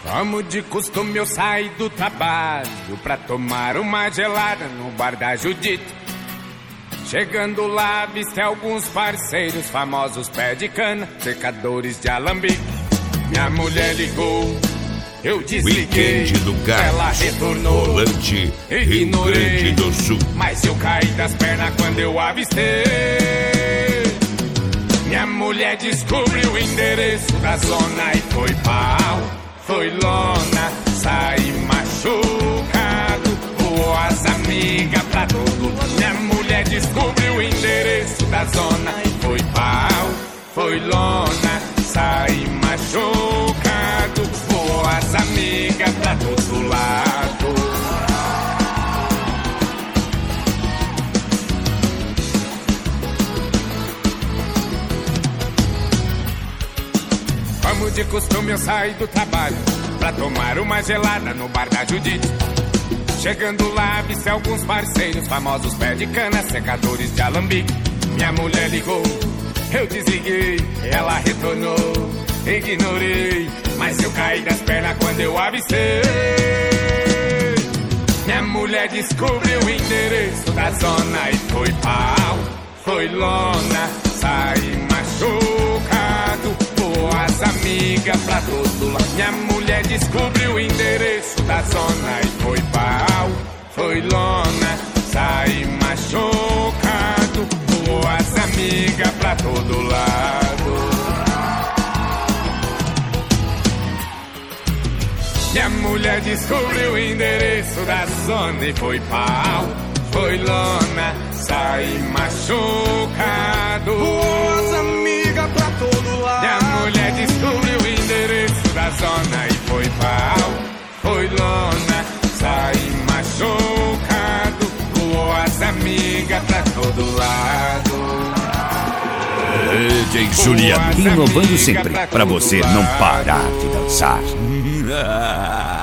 Como de costume eu saí do trabalho pra tomar uma gelada no bar da Judite. Chegando lá, avistei alguns parceiros famosos, pé de cana, secadores de alambique. Minha mulher ligou, eu desliguei, Weekend do Gás, ela retornou, Volante, Rio Grande do Sul. mas eu caí das pernas quando eu avistei. Minha mulher descobriu o endereço da zona e foi pau, foi lona, saí machucado, voou as amigas pra todo lado. Minha mulher descobriu o endereço da zona e foi pau, foi lona, saí machucado, voou as amigas pra todo lado. Como de costume eu saí do trabalho pra tomar uma gelada no bar da Judite. Chegando lá, avistei alguns parceiros famosos, pé de cana, secadores de alambique. Minha mulher ligou, eu desliguei, ela retornou, ignorei, mas eu caí das pernas quando eu avistei. Minha mulher descobriu o endereço da zona e foi pau, foi lona, saí machucado, voou as amigas pra todo lado. Minha mulher descobriu o endereço da zona e foi pau, foi lona, saí machucado, voou as amigas pra todo lado. Minha mulher descobriu o endereço da zona e foi pau, foi lona, saí machucado, voou as amigas pra todo lado. Minha mulher descobriu o endereço da zona e foi pau, foi lona, saí machucado, voou as amigas pra todo lado. DJ Juliano, inovando sempre, pra você não parar de dançar.